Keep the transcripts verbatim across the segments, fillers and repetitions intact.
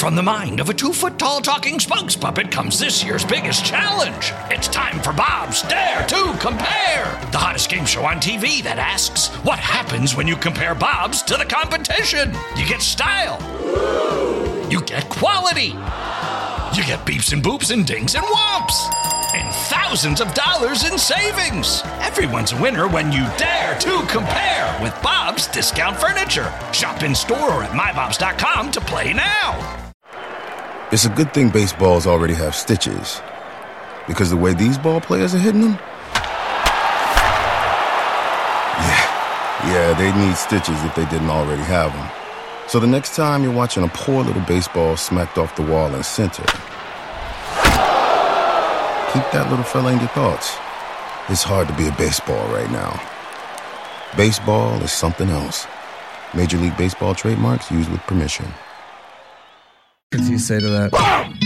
from the mind of a two-foot-tall talking spokes puppet comes this year's biggest challenge. It's time for Bob's Dare to Compare, the hottest game show on T V that asks, what happens when you compare Bobs to the competition? You get style. You get quality. You get beeps and boops and dings and whomps. And thousands of dollars in savings. Everyone's a winner when you dare to compare with Bob's Discount Furniture. Shop in store or at my bobs dot com to play now. It's a good thing baseballs already have stitches, because the way these ball players are hitting them, yeah, yeah, they need stitches if they didn't already have them. So the next time you're watching a poor little baseball smacked off the wall in center, keep that little fella in your thoughts. It's hard to be a baseball right now. Baseball is something else. Major League Baseball trademarks used with permission. What do you say to that?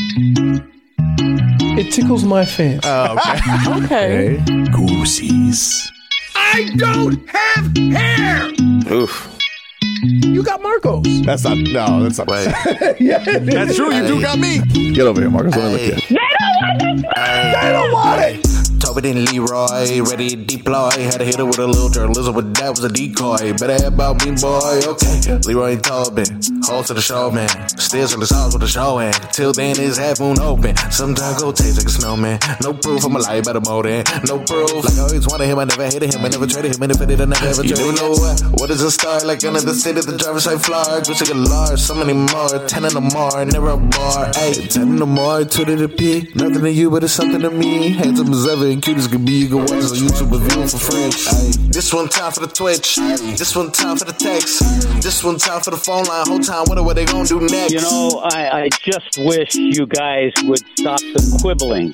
It tickles my fancy. Oh, okay. Okay. Goosies. I don't have hair! Oof. You got Marcos. That's not, no, that's not right. Yeah, that's true, you do got me. Get over here, Marcos. Let me look at you. They don't want it! They don't want it! Tobin and Leroy, ready to deploy. Had to hit her with a little journalism, but that was a decoy. Better have about me, boy, okay. Leroy and Tobin, hold to the show, man. Still to the sauce with the show, and till then it's half moon open. Sometimes go taste like a snowman. No proof, I'm a lie about a mold in. No proof, like I always wanted him, I never hated him, I never traded him, and if I did, I never ever traded him. You know what? What is a star? Like another city, the driver's side flag. Wish I could large, so many more. Ten in the more, never a bar. Hey, ten in the more, two to the P. Nothing to you, but it's something to me. Handsome as ever and cute as could be. You can watch this on YouTube and view it for free. Ay. This one time for the Twitch. This one time for the text. This one time for the phone line. Whole time, wonder what they gonna do next. You know, I, I just wish you guys would stop the quibbling.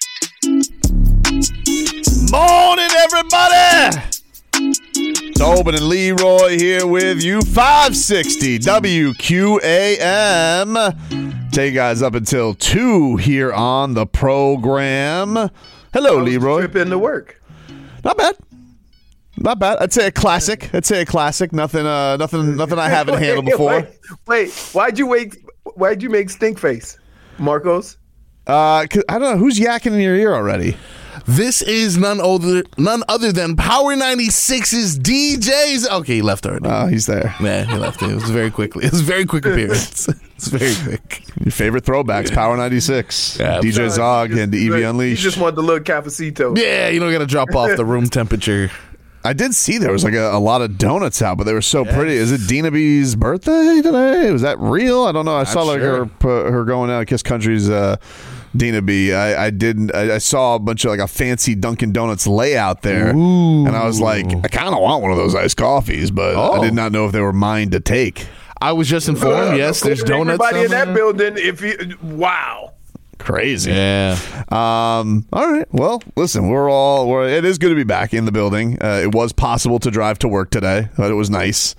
Morning, everybody! Tobin and Leroy here with you. five sixty W Q A M. Take you guys up until two here on the program. Hello, Leroy. Trip into work. Not bad. Not bad. I'd say a classic. I'd say a classic. Nothing. Uh, nothing. Nothing I haven't wait, handled before. Wait, wait, why'd you wait? Why'd you make stink face, Marcos? Uh, 'cause I don't know who's yakking in your ear already. This is none other none other than Power ninety-six's D Js. Okay, he left already. Oh, he's there. Man, he left. It was very quickly. It was a very quick appearance. It's very quick. Your favorite throwbacks, Power ninety-six, Yeah, D J Zog, and E V Unleashed. You just want the little cafecito. Yeah, you don't got to drop off the room temperature. I did see there was like a, a lot of donuts out, but they were so yes. pretty. Is it Dina B's birthday today? Was that real? I don't know. I Not saw like sure. her her going out. Kiss Country's uh, Dina B. I, I didn't. I, I saw a bunch of like a fancy Dunkin' Donuts layout there, Ooh. and I was like, I kind of want one of those iced coffees, but oh. I did not know if they were mine to take. I was just informed. Yes, there's donuts. Everybody in that building. If you wow. Crazy. Yeah. Um, all right. Well, listen, we're all, we're, it is good to be back in the building. Uh, it was possible to drive to work today, but it was nice.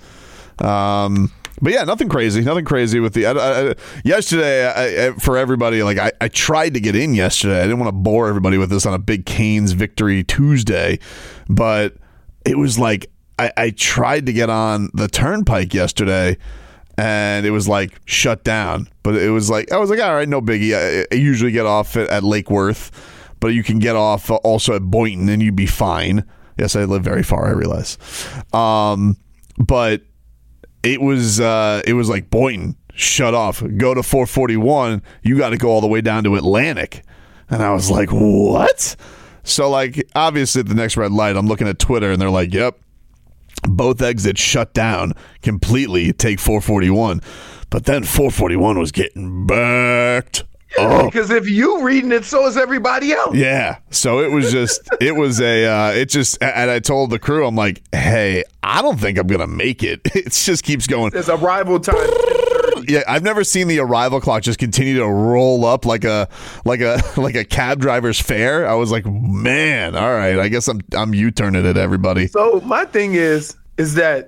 Um, but yeah, nothing crazy. Nothing crazy with the, I, I, yesterday, I, I, for everybody, like I, I tried to get in yesterday. I didn't want to bore everybody with this on a big Canes victory Tuesday, but it was like, I, I tried to get on the turnpike yesterday, and it was like shut down. But it was like, I was like, all right, no biggie. I, I usually get off at, at Lake Worth, but you can get off also at Boynton and you'd be fine. Yes, I live very far, I realize. Um, but it was uh, it was like Boynton, shut off. Go to four forty-one, you got to go all the way down to Atlantic. And I was like, what? So like, obviously at the next red light, I'm looking at Twitter and they're like, yep. Both exits shut down completely, take four forty-one. But then four forty-one was getting backed up. Because if you reading it, so is everybody else. Yeah. So it was just, it was a, uh, it just, and I told the crew, I'm like, hey, I don't think I'm going to make it. It just keeps going. There's arrival time. Yeah, I've never seen the arrival clock just continue to roll up like a like a like a cab driver's fare. I was like, man, all right, I guess I'm I'm U-turning it, everybody. So my thing is is that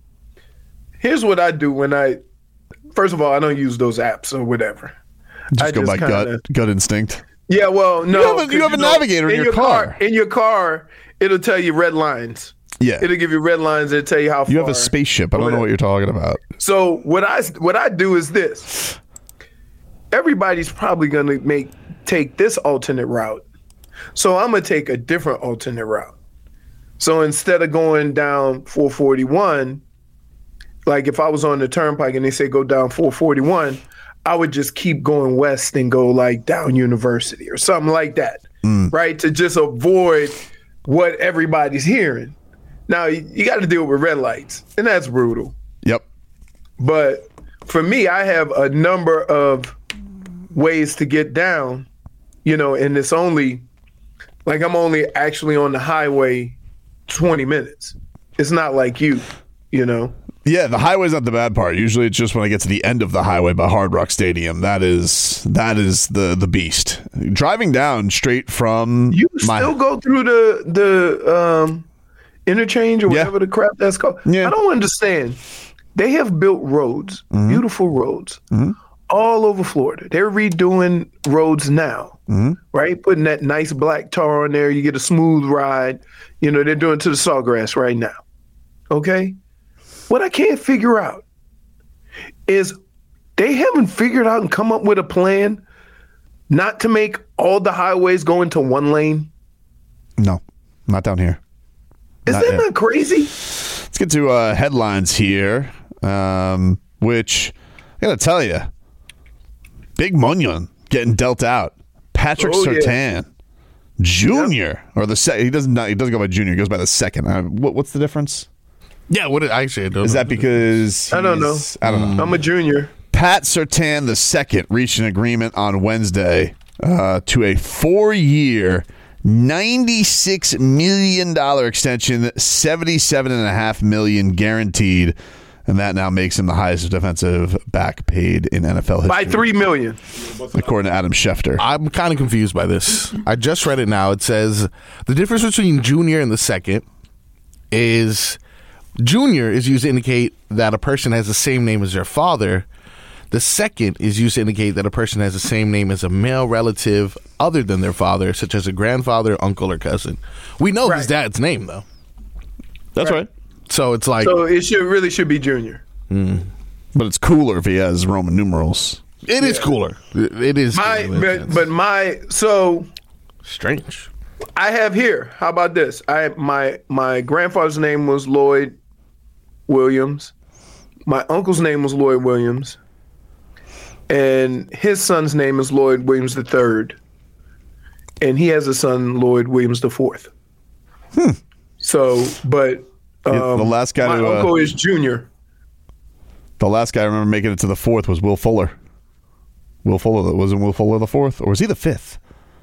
here's what I do when I first of all I don't use those apps or whatever. Just I go just by kinda, gut gut instinct. Yeah, well, no, you have a, you have a you know, navigator in, in your, your car. car. In your car, it'll tell you red lines. Yeah, it'll give you red lines. It'll tell you how far. You have a spaceship. I don't know what you're talking about. So what I what I do is this: everybody's probably going to make take this alternate route. So I'm going to take a different alternate route. So instead of going down four forty-one, like if I was on the turnpike and they say go down four forty-one, I would just keep going west and go like down University or something like that, mm. right? To just avoid what everybody's hearing. Now, you, you got to deal with red lights, and that's brutal. Yep. But for me, I have a number of ways to get down, you know, and it's only, like I'm only actually on the highway twenty minutes. It's not like you, you know. Yeah, the highway's not the bad part. Usually it's just when I get to the end of the highway by Hard Rock Stadium. That is that is the, the beast. Driving down straight from You my, still go through the the um, interchange or Yeah. whatever the crap that's called. Yeah. I don't understand. They have built roads, Mm-hmm. beautiful roads, all over Florida. They're redoing roads now, Mm-hmm. right? Putting that nice black tar on there. You get a smooth ride. You know, they're doing it to the Sawgrass right now. Okay? What I can't figure out is they haven't figured out and come up with a plan not to make all the highways go into one lane. No, not down here. Is Not that yet. not crazy? Let's get to uh, headlines here, um, which I got to tell you, Big Munyon getting dealt out. Patrick Oh, yeah. Surtain, Junior, or the second. He doesn't. Not, he doesn't go by Junior. He goes by the second. Uh, what, what's the difference? Yeah, what did I say? I don't Is know. that because I don't know. he's- I don't know. I'm a junior. Pat Surtain the second reached an agreement on Wednesday uh, to a four-year, ninety-six million dollars extension, seventy-seven point five million dollars guaranteed, and that now makes him the highest defensive back paid in N F L history. By three million. According to Adam Schefter. I'm kind of confused by this. I just read it now. It says the difference between junior and the second is junior is used to indicate that a person has the same name as their father. The second is used to indicate that a person has the same name as a male relative other than their father, such as a grandfather, uncle, or cousin. We know his Right. dad's name, though. That's right. So it's like, So it should really should be junior. But it's cooler if he has Roman numerals. it is cooler. It it is. My cooler in a but, sense. but my so strange. I have here. How about this? I my my grandfather's name was Lloyd Williams. My uncle's name was Lloyd Williams. And his son's name is Lloyd Williams the third. And he has a son, Lloyd Williams the fourth. Hmm. So, but um, Yeah, the last guy my to, uh, uncle is Junior. The last guy I remember making it to the fourth was Will Fuller. Will Fuller wasn't Will Fuller the fourth, or was he the fifth?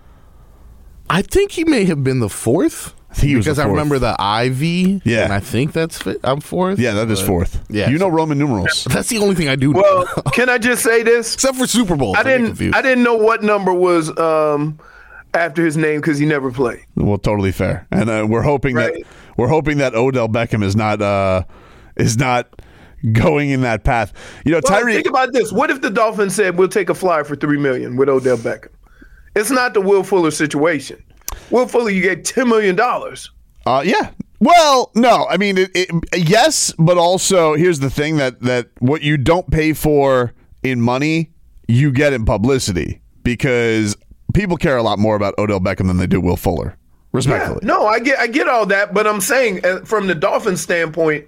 I think he may have been the fourth. I think he was because the I fourth. remember the I V. Yeah. and I think that's fi- I'm fourth. Yeah, that is but- fourth. Yeah, you know so- Roman numerals. That's the only thing I do. know. Well, can I just say this? except for Super Bowl. I didn't. I didn't know what number was um, after his name because he never played. Well, totally fair, and uh, we're hoping Right. that we're hoping that Odell Beckham is not uh, is not going in that path. You know, Well, Tyreek. think about this. What if the Dolphins said we'll take a flyer for three million with Odell Beckham? It's not the Will Fuller situation. Will Fuller, you get ten million dollars. Uh, yeah. Well, no. I mean, it, it, yes, but also here's the thing that that what you don't pay for in money, you get in publicity because people care a lot more about Odell Beckham than they do Will Fuller. Respectfully. No, I get I get all that, but I'm saying uh, from the Dolphins standpoint,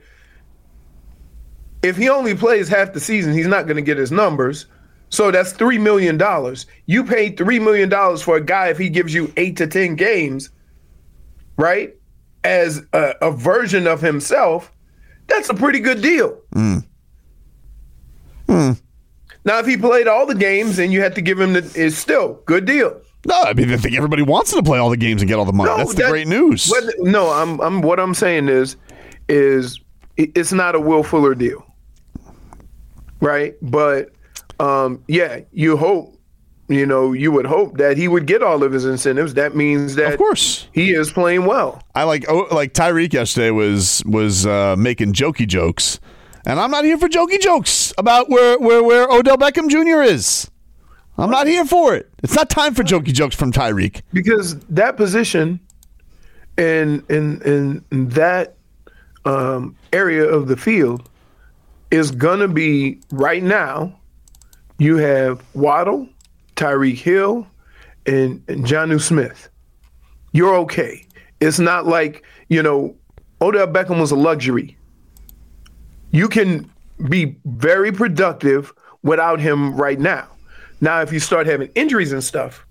if he only plays half the season, he's not going to get his numbers. So that's three million dollars. You paid three million dollars for a guy if he gives you eight to ten games, right? As a, a version of himself, that's a pretty good deal. Mm. Hmm. Now, if he played all the games and you had to give him the, it's still good deal. No, I mean, I think everybody wants him to play all the games and get all the money. No, That's the that- great news. What- no, I'm, I'm. What I'm saying is, is it- it's not a Will Fuller deal, right? But um, yeah, you hope, you know, you would hope that he would get all of his incentives. That means that Of course. he is playing well. I like oh, like Tyreek yesterday was was uh, making jokey jokes, and I'm not here for jokey jokes about where where where Odell Beckham Junior is. I'm not here for it. It's not time for jokey jokes from Tyreek. Because that position in in in that um, area of the field is gonna be right now you have Waddle, Tyreek Hill, and, and Jonnu Smith. You're okay. It's not like, you know, Odell Beckham was a luxury. You can be very productive without him right now. Now, if you start having injuries and stuff,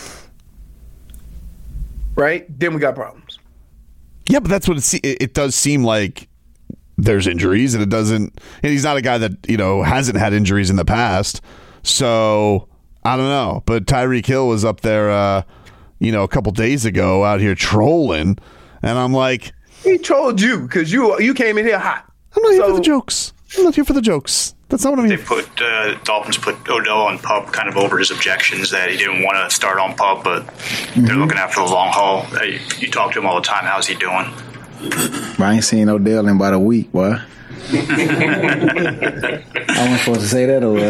right, then we got problems. Yeah, but that's what it, se- it does seem like. There's injuries, and it doesn't. And he's not a guy that, you know, hasn't had injuries in the past. So I don't know. But Tyreek Hill was up there, uh, you know, a couple days ago out here trolling, and I'm like, he trolled you because you you came in here hot. I'm not here So- for the jokes. I'm not here for the jokes. That's not what I'm They here for. put uh, Dolphins put Odell on pup kind of over his objections that he didn't want to start on pup, but they're looking after the long haul. Hey, you talk to him all the time. How's he doing? I ain't seen Odell in about a week, boy. I wasn't supposed to say that or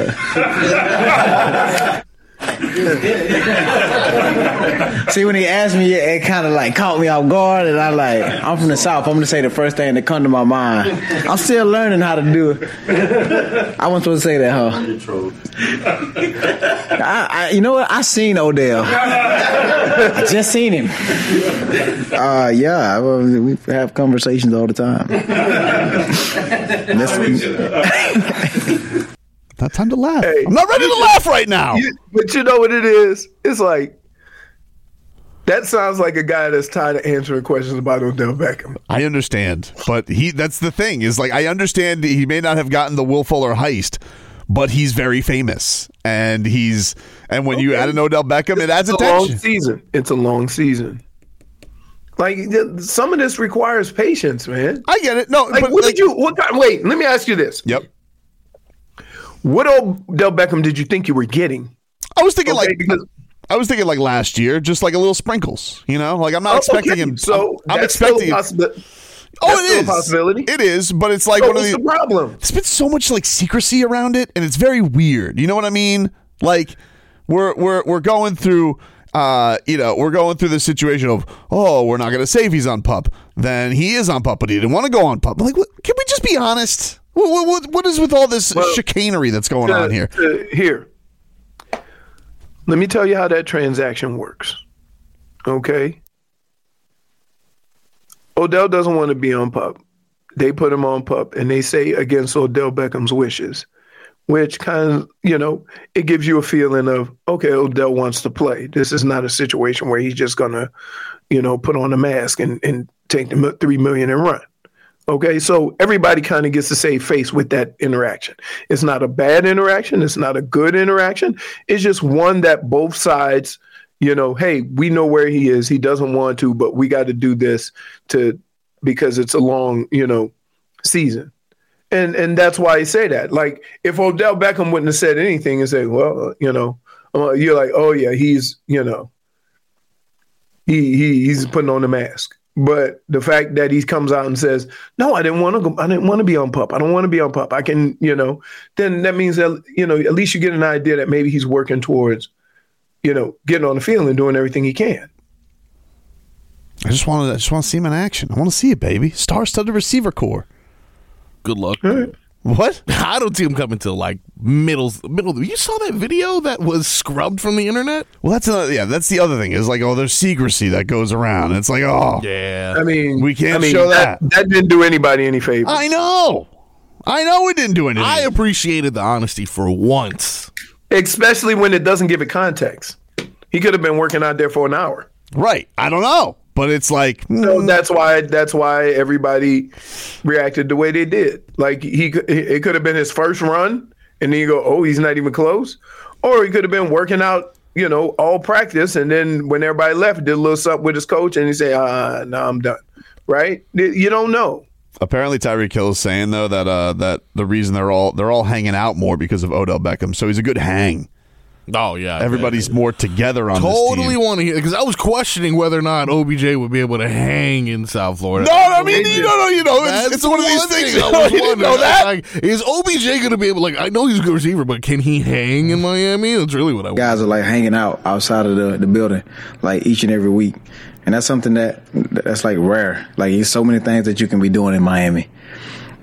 what? See, when he asked me, it kind of like caught me off guard, and I like, I'm from the South. I'm gonna say the first thing that come to my mind. I'm still learning how to do it. I wasn't supposed to say that, huh? I, I, you know what? I seen Odell. I just seen him. Uh, yeah, well, we have conversations all the time. Not time to laugh. Hey, I'm not ready to laugh right now. You, but you know what it is? It's like, that sounds like a guy that's tired of answering questions about Odell Beckham. I understand, but he that's the thing is like I understand he may not have gotten the Will Fuller heist, but he's very famous, and he's and when okay. you add an Odell Beckham, it adds it's attention. A long season. It's a long season. Like some of this requires patience, man. I get it. No, like but what like, did you? What kind? Wait, let me ask you this. Yep. What Odell Beckham did you think you were getting? I was thinking okay, like because. I was thinking like last year, just like a little sprinkles, you know. Like I'm not oh, expecting okay. him. So I'm, I'm that's expecting. Still a possibi- oh, that's it still is. A possibility. It is, but it's like so one of what's the, the problem. There's been so much like secrecy around it, and it's very weird. You know what I mean? Like we're we're we're going through. Uh, you know, we're going through the situation of, oh, we're not going to say if he's on pup. Then he is on pup, but he didn't want to go on pup. Like, what, can we just be honest? What, what, what is with all this well, chicanery that's going uh, on here? Uh, here, let me tell you how that transaction works. Okay, Odell doesn't want to be on pup. They put him on pup, and they say against Odell Beckham's wishes, which kind of, you know, it gives you a feeling of, okay, Odell wants to play. This is not a situation where he's just going to, you know, put on a mask and, and take the three million and run. Okay, so everybody kind of gets to save face with that interaction. It's not a bad interaction. It's not a good interaction. It's just one that both sides, you know, hey, we know where he is. He doesn't want to, but we got to do this to because it's a long, you know, season. And and that's why I say that. Like, if Odell Beckham wouldn't have said anything and say, well, you know, uh, you're like, oh, yeah, he's, you know, he, he he's putting on the mask. But the fact that he comes out and says, no, I didn't want to go. I didn't want to be on pup. I don't want to be on pup. I can, you know, then that means that, you know, at least you get an idea that maybe he's working towards, you know, getting on the field and doing everything he can. I just want to I just want to see him in action. I want to see it, baby. Star-studded receiver core. Good luck. Right. What? I don't see him coming till like middle middle. You saw that video that was scrubbed from the internet? Well, that's another, yeah. That's the other thing is like, oh, there's secrecy that goes around. It's like, oh, yeah. I mean, we can't I mean, show that, that. that didn't do anybody any favors. I know. I know it didn't do anything. I appreciated the honesty for once, especially when it doesn't give it context. He could have been working out there for an hour. Right. I don't know. But it's like, mm. so that's why that's why everybody reacted the way they did. Like he, it could have been his first run, and then you go, "Oh, he's not even close," or he could have been working out, you know, all practice, and then when everybody left, did a little something with his coach, and he say, "Ah, no, I'm done." Right? You don't know. Apparently, Tyreek Hill is saying though that uh, that the reason they're all they're all hanging out more because of Odell Beckham. So he's a good hang. Oh, yeah. Everybody's yeah. more together on totally this team. Totally want to hear, because I was questioning whether or not O B J would be able to hang in South Florida. No, I mean, you know, you know, it's, it's one of these things. I was you know that? Like, is O B J going to be able, like, I know he's a good receiver, but can he hang in Miami? That's really what I want. Guys are, like, hanging out outside of the, the building, like, each and every week. And that's something that, that's, like, rare. Like, there's so many things that you can be doing in Miami.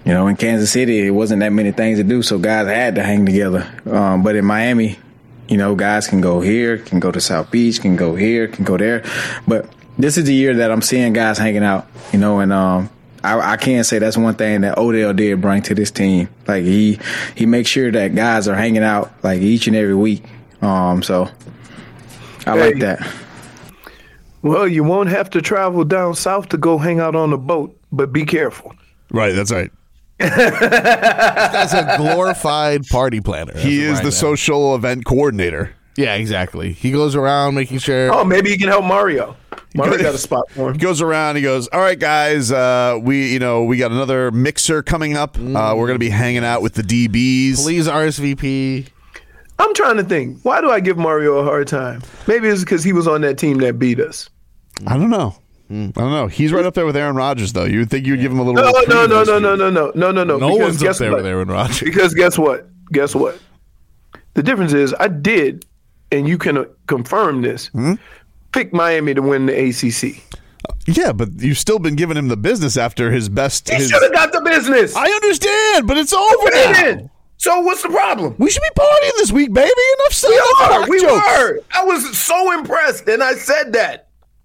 You know, in Kansas City, it wasn't that many things to do, so guys had to hang together. Um, but in Miami, you know, guys can go here, can go to South Beach, can go here, can go there. But this is the year that I'm seeing guys hanging out, you know, and um, I, I can say that's one thing that Odell did bring to this team. Like, he he makes sure that guys are hanging out, like, each and every week. Um, so I Hey. like that. Well, you won't have to travel down south to go hang out on a boat, but be careful. Right, that's right. That's a glorified party planner. He is right the now. social event coordinator. Yeah, exactly. He goes around making sure. Oh, maybe you can help Mario. Mario got a spot for him. He goes around. He goes, "All right, guys. Uh, we, you know, we got another mixer coming up. Uh, we're gonna be hanging out with the D Bs. Please R S V P. I'm trying to think. Why do I give Mario a hard time? Maybe it's because he was on that team that beat us. I don't know. I don't know. He's right up there with Aaron Rodgers, though. You would think you'd give him a little. No, reprieve no, no, this no, year. no, no, no, no, no, no. No Because one's up guess there what? with Aaron Rodgers. Because guess what? Guess what? The difference is I did, and you can uh, confirm this. Hmm? Pick Miami to win the A C C. Yeah, but you've still been giving him the business after his best. He his- should have got the business. I understand, but it's over He now. didn't. So what's the problem? We should be partying this week, baby. Enough stuff. We Enough are. crack We jokes. were. I was so impressed, and I said that.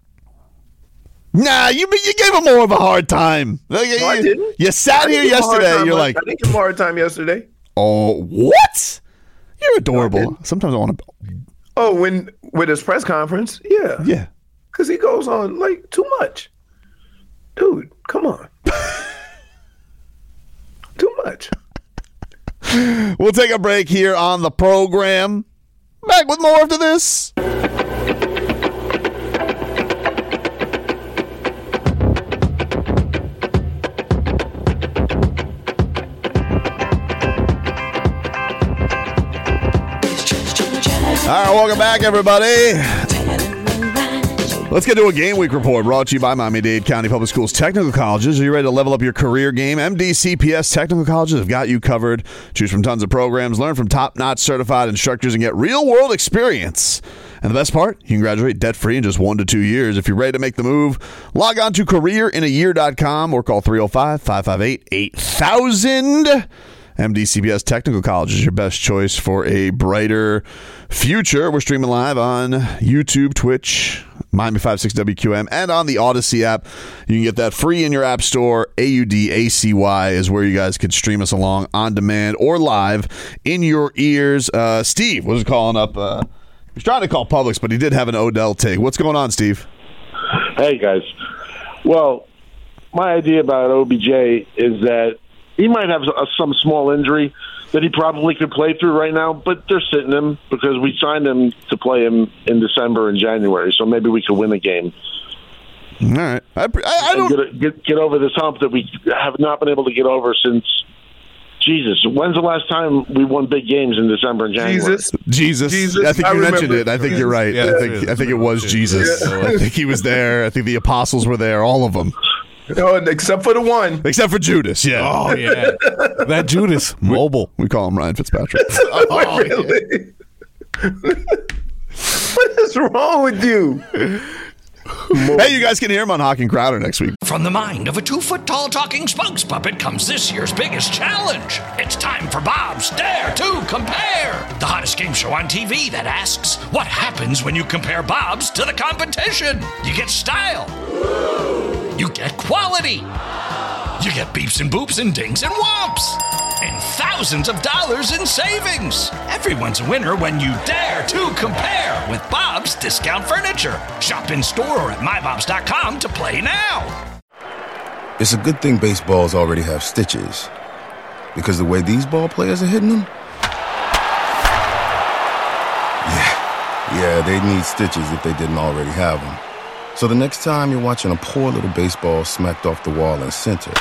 Nah, you you gave him more of a hard time. Like, No, I you, didn't. You sat I here didn't give him a hard yesterday. time. You're I- like, I didn't give him a hard time yesterday. oh, what? You're adorable. didn't. Sometimes I want to. Oh, when with his press conference, yeah, Yeah. because he goes on like too much, dude. Come on, too much. We'll take a break here on the program. Back with more after this. All right, welcome back, everybody. Let's get to a game week report brought to you by Miami-Dade County Public Schools Technical Colleges. Are you ready to level up your career game? M D C P S Technical Colleges have got you covered. Choose from tons of programs, learn from top-notch certified instructors, and get real-world experience. And the best part, you can graduate debt-free in just one to two years. If you're ready to make the move, log on to career in a year dot com or call three oh five, five five eight, eight thousand. M D C P S Technical College is your best choice for a brighter future. We're streaming live on YouTube, Twitch, Miami fifty-six W Q M, and on the Odyssey app. You can get that free in your app store. A U D A C Y is where you guys can stream us along on demand or live in your ears. Uh, Steve was calling up. Uh, he was trying to call Publix, but he did have an Odell take. What's going on, Steve? Hey, guys. Well, my idea about O B J is that he might have a, some small injury that he probably could play through right now, but they're sitting him because we signed him to play him in December and January, so maybe we could win a game. All right. I, I, I And don't. get, get, get over this hump that we have not been able to get over since, Jesus, when's the last time we won big games in December and January? Jesus, Jesus. Jesus, I think I you mentioned remember. it. I think you're right. Yeah, I it think is. I think it was Jesus. Yeah. I think he was there. I think the apostles were there, all of them, oh, except for the one. except for Judas. Yeah. Oh yeah, that Judas mobile. We call him Ryan Fitzpatrick. Oh, yeah. Really? What is wrong with you? Hey, you guys can hear him on Hawk and Crowder next week. From the mind of a two-foot-tall talking spokes puppet comes this year's biggest challenge. It's time for Bob's Dare to Compare, the hottest game show on T V that asks, what happens when you compare Bob's to the competition? You get style. You get quality. You get beeps and boops and dings and whomps. And thousands of dollars in savings. Everyone's a winner when you dare to compare with Bob's Discount Furniture. Shop in store or at my bobs dot com to play now. It's a good thing baseballs already have stitches. Because the way these ball players are hitting them? Yeah, yeah, they need stitches if they didn't already have them. So the next time you're watching a poor little baseball smacked off the wall in center,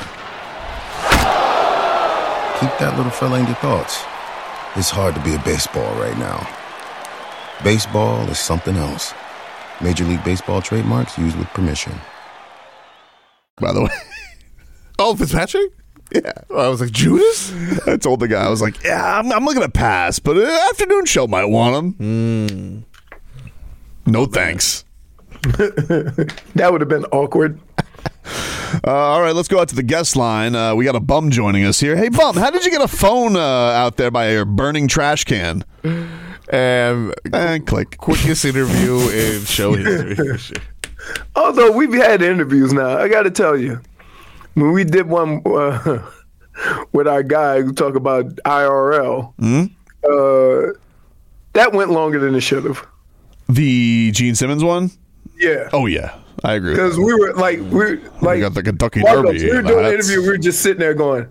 keep that little fella in your thoughts. It's hard to be a baseball right now. Baseball is something else. Major League Baseball trademarks used with permission. By the way, Oh, Fitzpatrick. yeah. I was like Judas. I told the guy, I was like, yeah, I'm, I'm looking to pass, but an afternoon show might want him. Mm. No thanks. That would have been awkward. Uh, all right, let's go out to the guest line. Uh, we got a bum joining us here. Hey, bum, how did you get a phone uh, out there by your burning trash can? And, and click. Quickest interview in show history. Although we've had interviews now, I got to tell you, when we did one uh, with our guy who talked about I R L, mm-hmm. uh, that went longer than it should have. The Gene Simmons one? Yeah. Oh, yeah. I agree. Because we were like, we were like, we got the Kentucky Marcos, Derby. we were doing That's... an interview. We were just sitting there going,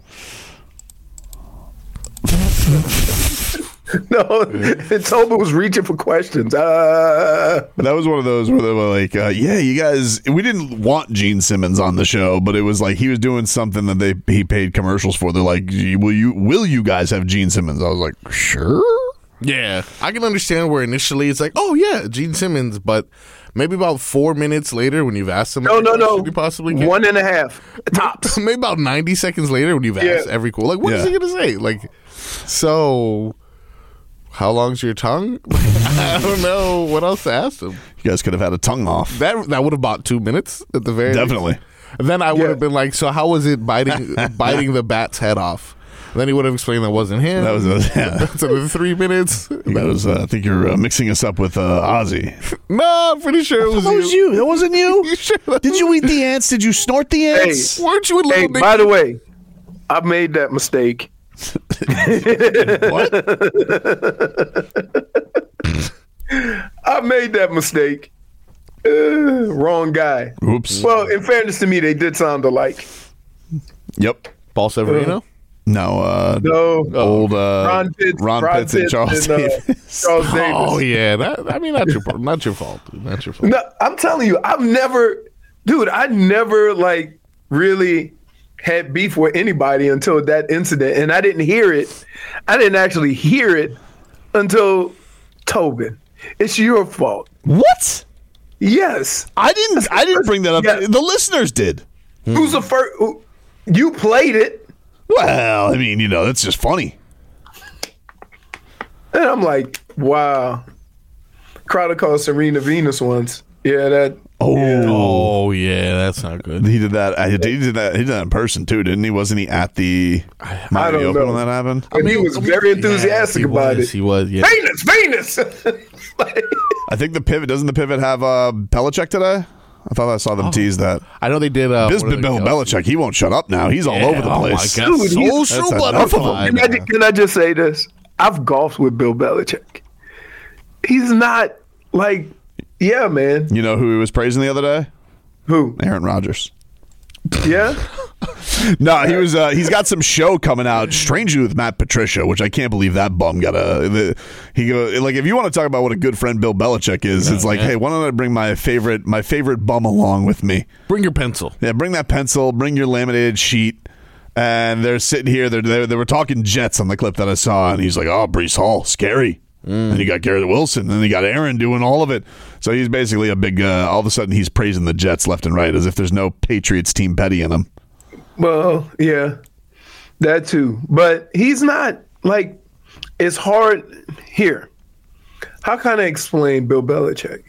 no, and Toba was reaching for questions. Uh, that was one of those where they were like, uh, yeah, you guys, we didn't want Gene Simmons on the show, but it was like he was doing something that they he paid commercials for. They're like, will you will you guys have Gene Simmons? I was like, sure. Yeah, I can understand where initially it's like, oh yeah, Gene Simmons, but maybe about four minutes later when you've asked him, no, no, no, you possibly get, one and a half tops. Maybe about ninety seconds later when you've yeah. asked every cool, like, what yeah. is he gonna say? Like, so how long's your tongue? I don't know what else to ask him. You guys could have had a tongue off. That that would have bought two minutes at the very definitely. least. Then I would yeah. have been like, so how was it biting biting the bat's head off? Then he would have explained that wasn't him. That was a, yeah. So the three minutes. That was. Uh, I think you're uh, mixing us up with uh, Ozzy. No, I'm pretty sure it was that you. was you. That wasn't you. You sure? Did you eat the ants? Did you snort the ants? Hey, Weren't you a little hey, bit? by the way, I made that mistake. What? I made that mistake. Uh, wrong guy. Oops. Well, in fairness to me, they did sound alike. Yep. Paul Severino? Uh, no. Uh, no. Old uh, Ron Pitts, Ron Ron Pitts and Pitts Charles and, uh, Davis. Charles Davis. Oh yeah, that, I mean not your not your fault, dude. Not your fault. No, I'm telling you, I've never, dude, I never like really had beef with anybody until that incident, and I didn't hear it. I didn't actually hear it until Tobin. It's your fault. What? Yes, I didn't. I didn't bring that up. Yeah. The listeners did. Who's the first? Who, you played it, Well, I mean, you know, that's just funny. and I'm like, wow. Crowder called Serena Venus once. Yeah, that. Oh, yeah. Oh yeah, that's not good. He did that. He did that. He did that in person too, didn't he? Wasn't he at the Miami don't Open know. when that happened? I mean, he was very enthusiastic yeah, he about was, it. He was. Yeah. Venus, Venus. Like, I think the pivot doesn't the pivot have uh, Belichick today? I thought I saw them tease that. I know they did. Uh, This what are Bill they- Belichick, he won't shut up now. He's all Yeah, over the oh place. my God, Dude, so he's- true That's butterfly. Can I, ju- can I just say this? I've golfed with Bill Belichick. He's not like, yeah, man. You know who he was praising the other day? Who? Aaron Rodgers. Yeah? No, he was. Uh, he's got some show coming out, strangely with Matt Patricia, which I can't believe that bum got a. The, he go like if you want to talk about what a good friend Bill Belichick is, it's like, yeah. hey, why don't I bring my favorite my favorite bum along with me? Bring your pencil. Yeah, bring that pencil, bring your laminated sheet. And they're sitting here. They're, they they were talking Jets on the clip that I saw, and he's like, "Oh, Breece Hall, scary." Mm. And you got Garrett Wilson, and then you got Aaron doing all of it. So he's basically a big. Uh, all of a sudden, he's praising the Jets left and right, as if there's no Patriots team petty in him. Well, yeah, that too. But he's not like, it's hard here. How can I explain Bill Belichick?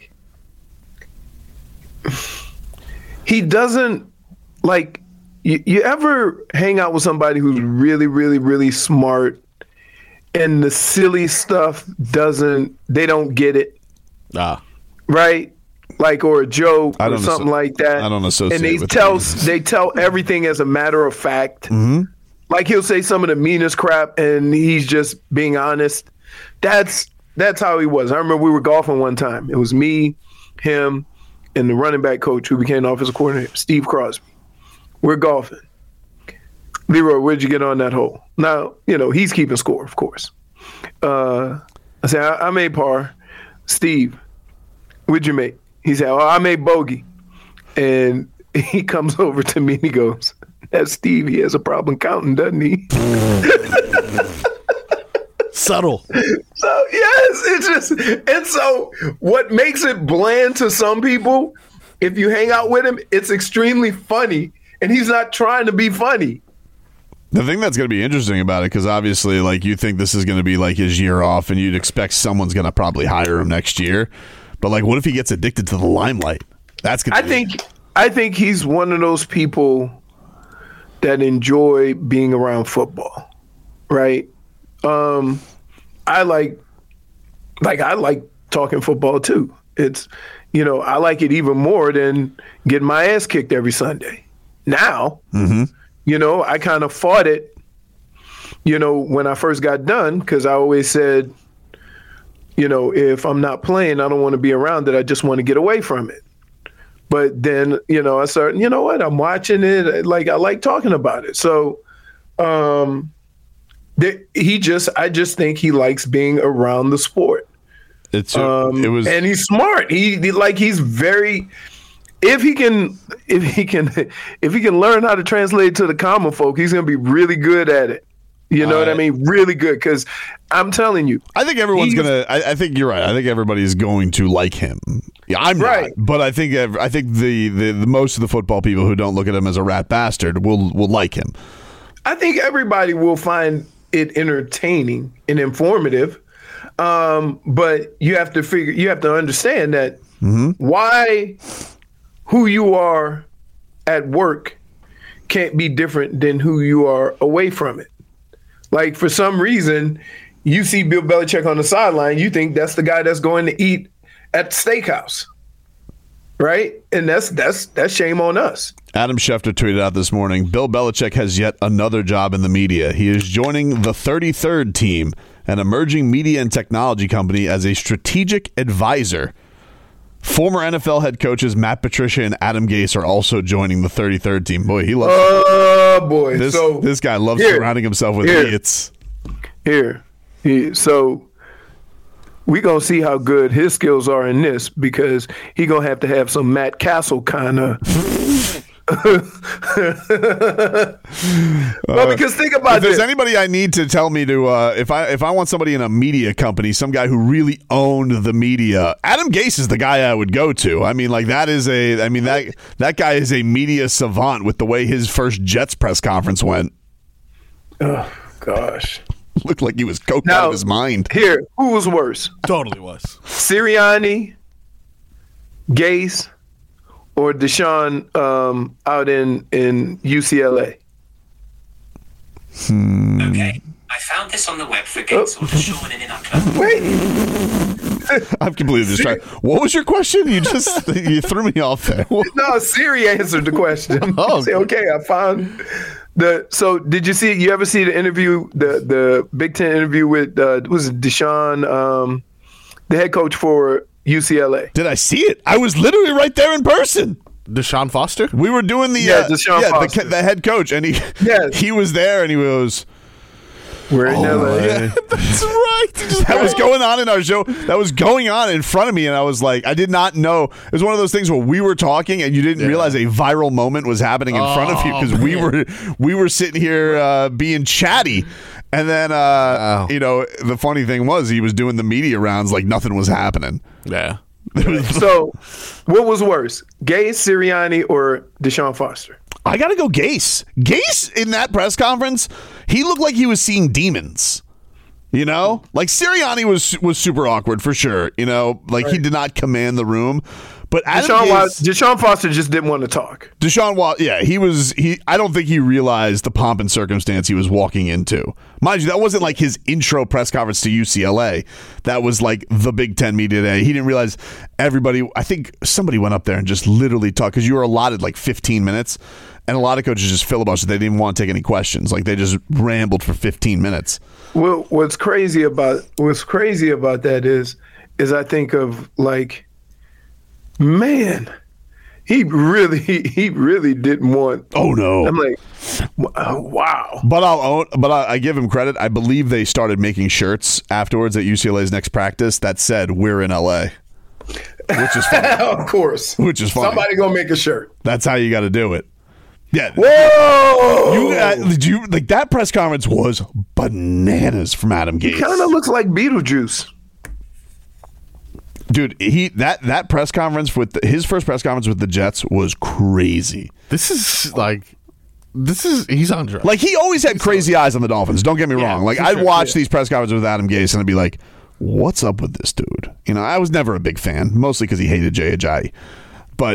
He doesn't like, you, you ever hang out with somebody who's really, really, really smart and the silly stuff doesn't, they don't get it, Ah. right? Like, or a joke I or don't something asso- like that. I don't associate And they with tell that. they tell everything as a matter of fact. Mm-hmm. Like he'll say some of the meanest crap, and he's just being honest. That's that's how he was. I remember we were golfing one time. It was me, him, and the running back coach who became the offensive coordinator, Steve Crosby. We're golfing. Leroy, where'd you get on that hole? Now, you know, he's keeping score, of course. Uh, I said, I, I made par. Steve, what'd you make? He said, oh, I made bogey. And he comes over to me and he goes, that's Steve. He has a problem counting, doesn't he? Subtle. So, yes, it's just, and so what makes it bland to some people, if you hang out with him, it's extremely funny. And he's not trying to be funny. The thing that's going to be interesting about it, because obviously, like, you think this is going to be like his year off, and you'd expect someone's going to probably hire him next year. But like, what if he gets addicted to the limelight? That's going. I think, I think he's one of those people that enjoy being around football, right? Um, I like, like I like talking football too. It's, you know, I like it even more than getting my ass kicked every Sunday. Now, mm-hmm. you know, I kind of fought it, you know, when I first got done, because I always said, you know, if I'm not playing, I don't want to be around it. I just want to get away from it. But then, you know, I started, you know what, I'm watching it. Like, I like talking about it. So um, th- he just, I just think he likes being around the sport. It's um, it was, and he's smart. He, he like he's very. If he can, if he can, if he can learn how to translate to the common folk, he's gonna be really good at it. You know uh, what I mean? Really good. Because I'm telling you, I think everyone's gonna. I, I think you're right. I think everybody's going to like him. Yeah, I'm right, not, but I think I think the, the the most of the football people who don't look at him as a rat bastard will will like him. I think everybody will find it entertaining and informative. Um, but you have to figure, you have to understand that mm-hmm. why who you are at work can't be different than who you are away from it. Like, for some reason, you see Bill Belichick on the sideline, you think that's the guy that's going to eat at the steakhouse, right? And that's that's that's shame on us. Adam Schefter tweeted out this morning, Bill Belichick has yet another job in the media. He is joining the thirty-third team, an emerging media and technology company, as a strategic advisor. Former N F L head coaches Matt Patricia and Adam Gase are also joining the thirty-third team. Boy, he loves. Oh uh, boy! This, so this guy loves here, surrounding himself with here, idiots. Here, here. So we gonna see how good his skills are in this, because he gonna have to have some Matt Castle kind of. Well, because think about if there's this. anybody I need to tell me to uh, if I if I want somebody in a media company, some guy who really owned the media, Adam Gase is the guy I would go to. I mean, like that is a I mean that that guy is a media savant with the way his first Jets press conference went. Oh gosh, looked like he was coked now, out of his mind. Here, who was worse? Totally was Sirianni, Gase, or Deshaun um, out in, in U C L A? Hmm. Okay, I found this on the web for Gase or Deshaun in our club. Wait. I'm completely distracted. What was your question? You just you threw me off there. No, Siri answered the question. Oh, say, okay, I found the. So, did you see? You ever see the interview, the the Big Ten interview with uh, was it Deshaun, um, the head coach for U C L A? Did I see it? I was literally right there in person. Deshaun Foster? We were doing the yeah, uh, Deshaun yeah Foster. The, the head coach, and he yes. he was there, and he was. We're in oh, L A. Yeah, that's right. That was going on in our show. That was going on in front of me, and I was like, I did not know. It was one of those things where we were talking, and you didn't yeah. realize a viral moment was happening in oh, front of you because we were we were sitting here uh, being chatty. And then, uh, wow. you know, the funny thing was he was doing the media rounds like nothing was happening. Yeah. So, what was worse, Gase, Sirianni, or Deshaun Foster? I got to go Gase. Gase in that press conference, he looked like he was seeing demons. You know? Like Sirianni was was super awkward for sure. You know? Like right. he did not command the room. But Deshaun, Gase, Deshaun Foster just didn't want to talk. Deshaun Watson, yeah, he was. He, I don't think he realized the pomp and circumstance he was walking into. Mind you, that wasn't like his intro press conference to U C L A. That was like the Big Ten media day. He didn't realize everybody. I think somebody went up there and just literally talked because you were allotted like fifteen minutes, and a lot of coaches just filibustered. They didn't even want to take any questions. Like they just rambled for fifteen minutes. Well, what's crazy about what's crazy about that is, is I think of like. Man, he really, he, he really didn't want. Oh no! I'm like, wow. But I'll own. But I, I give him credit. I believe they started making shirts afterwards at U C L A's next practice that said "We're in L A," which is funny. Of course, which is funny. Somebody gonna make a shirt. That's how you got to do it. Yeah. Whoa! You, uh, did you like that press conference was bananas from Adam Gase. He kind of looks like Beetlejuice. Dude, he that that press conference with the, his first press conference with the Jets was crazy. This is like, this is he's on drugs. Like he always had crazy eyes on the Dolphins. Don't get me yeah, wrong. Like I'd sure, watch yeah. these press conferences with Adam Gase and I'd be like, "What's up with this dude?" You know, I was never a big fan, mostly because he hated Jay Ajayi. But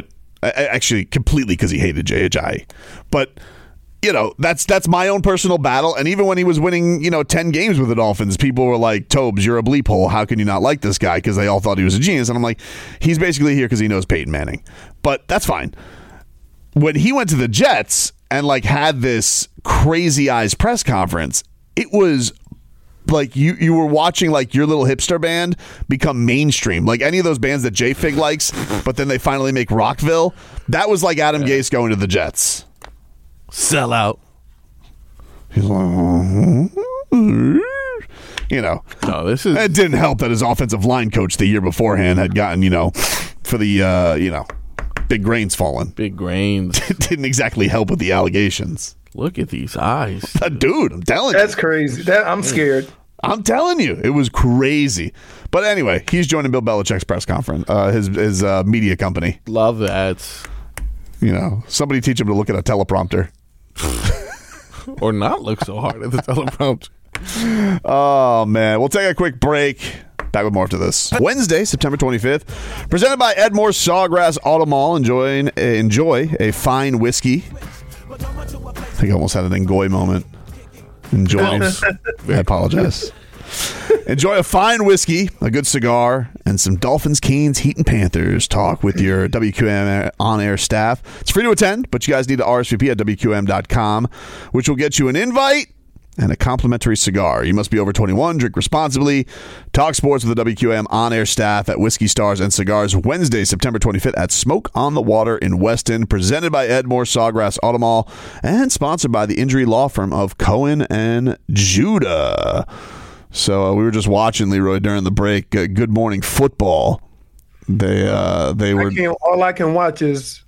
I, I actually completely because he hated Jay Ajayi. But you know, that's that's my own personal battle. And even when he was winning, you know, ten games with the Dolphins, people were like, Tobes, you're a bleep hole. How can you not like this guy? Because they all thought he was a genius. And I'm like, he's basically here because he knows Peyton Manning. But that's fine. When he went to the Jets and like had this crazy eyes press conference, it was like you you were watching like your little hipster band become mainstream. Like any of those bands that J-Fig likes, but then they finally make Rockville. That was like Adam Gase going to the Jets. Sell out. He's like, you know. No, this is. It didn't help that his offensive line coach the year beforehand had gotten, you know, for the, uh, you know, big grains falling. Big grains. It didn't exactly help with the allegations. Look at these eyes. Dude, I'm telling That's you. That's crazy. That I'm scared. I'm telling you, it was crazy. But anyway, he's joining Bill Belichick's press conference, uh, his his uh, media company. Love that. You know, somebody teach him to look at a teleprompter. Or not look so hard at the teleprompter. Oh, man. We'll take a quick break. Back with more after this. Wednesday, September twenty-fifth, presented by Edmore Sawgrass Auto Mall. Enjoy, enjoy a fine whiskey. I think I almost had an Ngoy moment. Enjoy. I apologize. Enjoy a fine whiskey, a good cigar, and some Dolphins, Canes, Heat, and Panthers talk with your W Q M on-air staff. It's free to attend, but you guys need to R S V P at W Q M dot com, which will get you an invite and a complimentary cigar. You must be over twenty-one, drink responsibly. Talk sports with the W Q M on-air staff at Whiskey Stars and Cigars Wednesday, September twenty-fifth at Smoke on the Water in Weston, presented by Edmore Sawgrass Auto Mall and sponsored by the injury law firm of Cohen and Judah. So uh, we were just watching, Leroy, during the break, uh, Good Morning Football. They uh, they were I can't, all I can watch is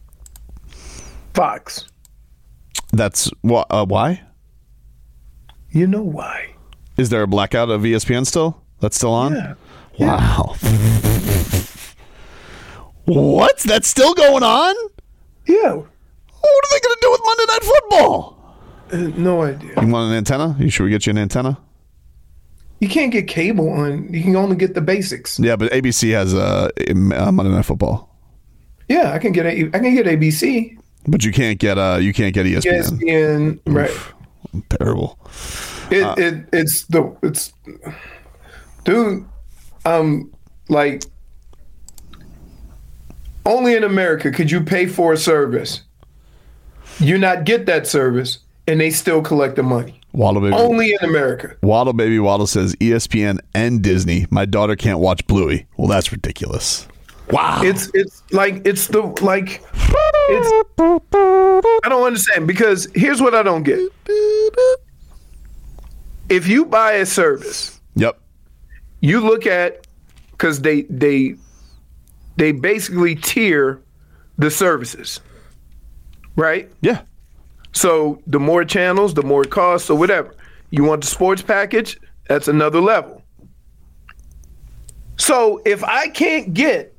Fox. That's wh- uh, why? You know why? Is there a blackout of E S P N still? That's still on? Yeah. Wow. What? That's still going on? Yeah. What are they going to do with Monday Night Football? Uh, no idea. You want an antenna? You should we get you an antenna? You can't get cable on. You can only get the basics. Yeah, but A B C has uh, uh, Monday Night Football. Yeah, I can get a, I can get A B C. But you can't get uh, you can't get E S P N. E S P N, right? Oof, terrible. It uh, it it's the it's dude. Um, like only in America could you pay for a service, you not get that service, and they still collect the money. Waddle Baby. Only in America. Waddle Baby Waddle says E S P N and Disney. My daughter can't watch Bluey. Well, that's ridiculous. Wow. It's it's like it's the like it's I don't understand because here's what I don't get. If you buy a service, yep. You look at because they they they basically tier the services. Right? Yeah. So the more channels, the more it costs, or whatever. You want the sports package, that's another level. So if I can't get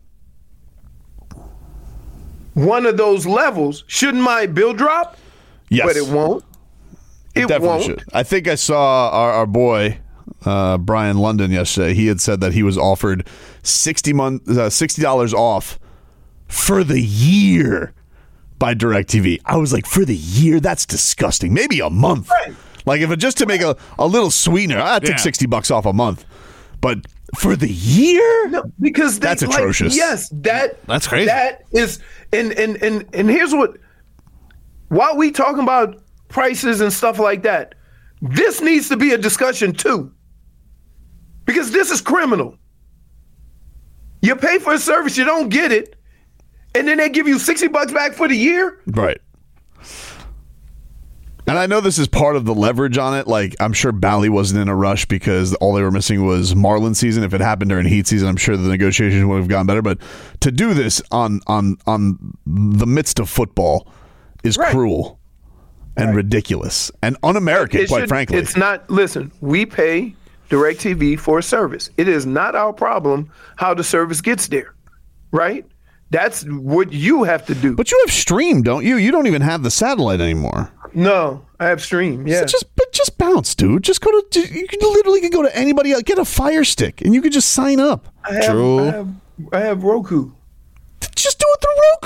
one of those levels, shouldn't my bill drop? Yes. But it won't. It, It definitely won't. should. I think I saw our, our boy, uh, Brian London, yesterday. He had said that he was offered sixty month, uh, sixty dollars off for the year by DirecTV. I was like, for the year? That's disgusting. Maybe a month. Right. Like, if it just to make a, a little sweetener, I'd take Yeah. sixty bucks off a month. But for the year? No, because they, That's like, atrocious. Yes, that That's crazy. That is, and and and and here's what. While we talking about prices and stuff like that, this needs to be a discussion too. Because this is criminal. You pay for a service, you don't get it, and then they give you sixty bucks back for the year. Right. And I know this is part of the leverage on it. Like, I'm sure Bally wasn't in a rush because all they were missing was Marlin season. If it happened during heat season, I'm sure the negotiations would have gone better. But to do this on on on the midst of football is Right. cruel and Right. ridiculous and un-American, It quite should- frankly. It's not, listen, we pay DirecTV for a service. It is not our problem how the service gets there, right? That's what you have to do. But you have Stream, don't you? You don't even have the satellite anymore. No, I have Stream, yeah. So just but just bounce, dude. Just go to you can literally could go to anybody else, get a Fire Stick, and you could just sign up. I have, True. I have, I have Roku. Just do it through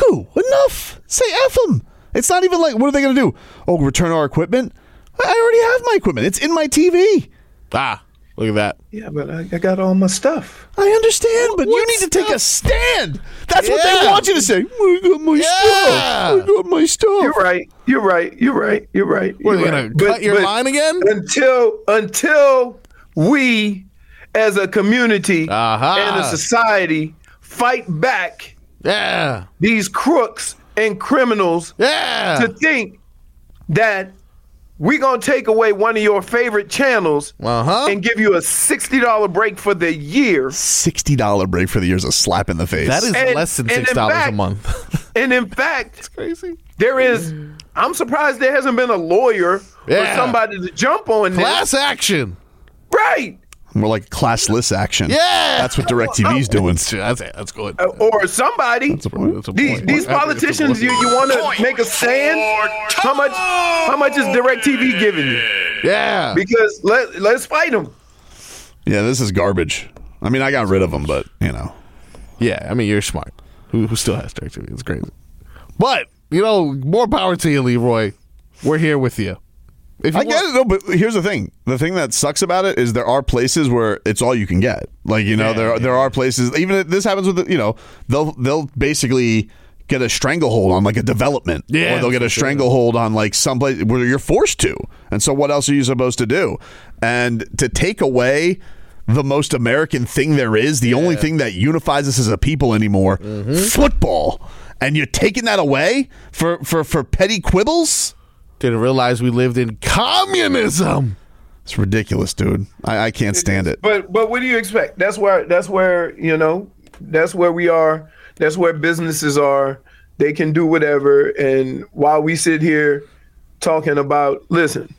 do. Enough. Say F them. It's not even like, what are they going to do? Oh, return our equipment? I already have my equipment. It's in my T V. Ah, look at that. Yeah, but I, I got all my stuff. I understand, but What you need to take a stand. That's what Yeah. they want you to say. I got my Yeah. stuff. I got my stuff. You're right. You're right. You're right. You're right. What, are you're they right. going to cut your line again? Until until we, as a community Uh-huh. and a society, fight back Yeah. these crooks and criminals Yeah. to think that we're going to take away one of your favorite channels Uh-huh. and give you a sixty dollars break for the year. sixty dollars break for the year is a slap in the face. That is And- less than and six in dollars a fact- month. And in fact, Crazy. there is, I'm surprised there hasn't been a lawyer Yeah. or somebody to jump on this. Class action. Right. More like classless action. Yeah. That's what DirecTV's doing. That's, that's good. Uh, or somebody. That's a point. That's a These point. these politicians, you, you want to make a stand? How much how much is DirecTV giving you? Yeah. Because let let's fight them. Yeah, this is garbage. I mean, I got rid of them, but, you know. Yeah, I mean, you're smart. Who, who still has DirecTV? It's crazy. But, you know, more power to you, Leroy. We're here with you. If you I get it, though, but here's the thing. The thing that sucks about it is there are places where it's all you can get. Like, you know, Yeah, there yeah. there are places, even if this happens with, the, you know, they'll they'll basically get a stranglehold on, like, a development. Yeah, or they'll get a for sure. stranglehold on, like, someplace where you're forced to. And so what else are you supposed to do? And to take away the most American thing there is, the only thing that unifies us as a people anymore, Mm-hmm. football. And you're taking that away for, for, for petty quibbles? Didn't realize we lived in communism. It's ridiculous, dude. I, I can't stand it. But but what do you expect? That's where that's where you know that's where we are. That's where businesses are. They can do whatever. And while we sit here talking about, listen,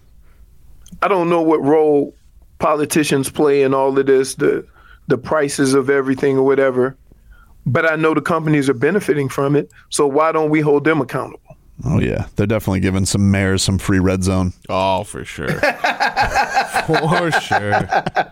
I don't know what role politicians play in all of this, the the prices of everything or whatever. But I know the companies are benefiting from it. So why don't we hold them accountable? Oh, yeah. They're definitely giving some mayors some free red zone. Oh, for sure. For sure.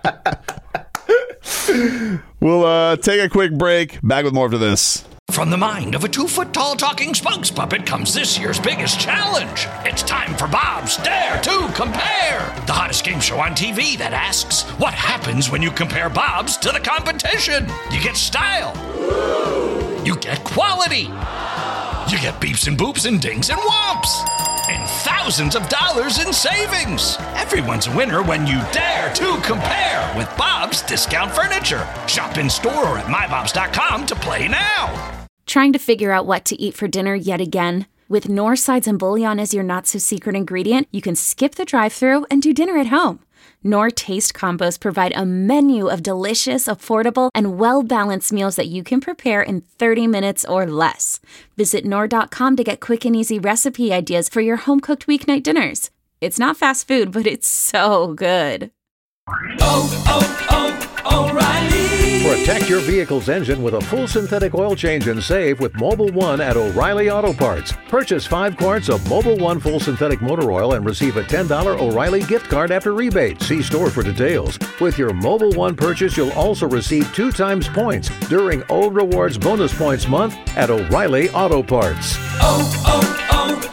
We'll uh, take a quick break. Back with more after this. From the mind of a two-foot-tall talking spokes puppet comes this year's biggest challenge. It's time for Bob's Dare to Compare, the hottest game show on T V that asks, what happens when you compare Bob's to the competition? You get style. You get quality. You get beeps and boops and dings and whomps. And thousands of dollars in savings. Everyone's a winner when you dare to compare with Bob's Discount Furniture. Shop in store or at my bobs dot com to play now. Trying to figure out what to eat for dinner yet again? With Knorr sides and bouillon as your not-so-secret ingredient, you can skip the drive-thru and do dinner at home. Knorr Taste Combos provide a menu of delicious, affordable, and well-balanced meals that you can prepare in thirty minutes or less. Visit Knorr dot com to get quick and easy recipe ideas for your home-cooked weeknight dinners. It's not fast food, but it's so good. Oh, oh, oh, O'Reilly. Protect your vehicle's engine with a full synthetic oil change and save with Mobile One at O'Reilly Auto Parts. Purchase five quarts of Mobile One full synthetic motor oil and receive a ten dollars O'Reilly gift card after rebate. See store for details. With your Mobile One purchase, you'll also receive two times points during O Rewards Bonus Points Month at O'Reilly Auto Parts. Oh,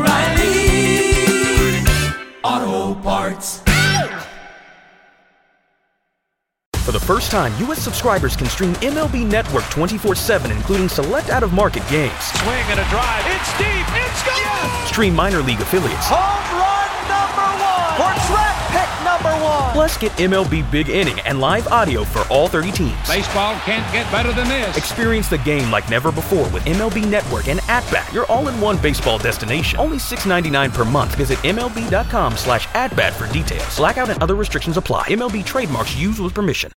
oh, oh, O'Reilly Auto Parts. For the first time, U S subscribers can stream M L B Network twenty-four seven, including select out-of-market games. Swing and a drive. It's deep. It's gone. Yes. Stream minor league affiliates. Home run number one. Or draft pick number one. Plus, get M L B Big Inning and live audio for all thirty teams. Baseball can't get better than this. Experience the game like never before with M L B Network and At-Bat, your all-in-one baseball destination. Only six dollars and ninety-nine cents per month. Visit MLB.com slash at-bat for details. Blackout and other restrictions apply. M L B trademarks used with permission.